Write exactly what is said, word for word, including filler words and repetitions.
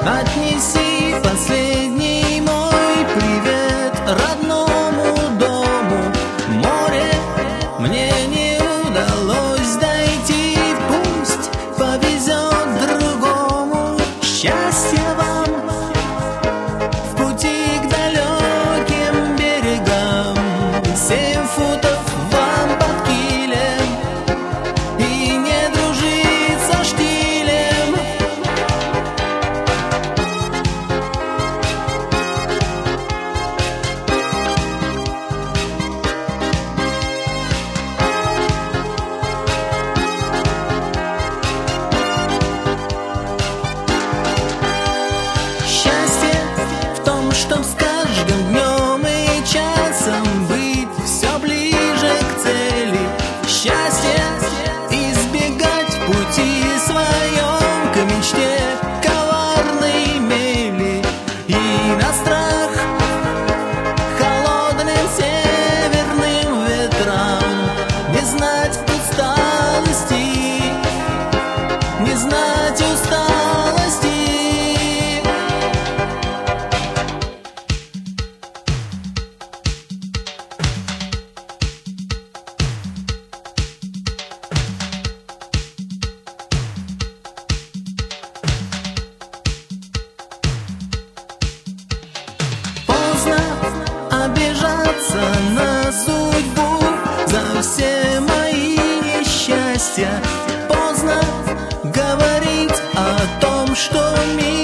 Отнеси последний мой привет родному дому. Море мне не удалось дойти, пусть повезет другому. Счастья вам в пути к далеким берегам, семь футов вам под килем, и не дружить со штилем. Счастье в том, что с каждым днем и часом быть все ближе к цели. Счастье избегать пути своем к мечте коварной мели. И на страх холодным северным ветрам не знать усталости, не знать усталости. Поздно обижаться на судьбу за все мои несчастья. Поздно говорить о том, что мир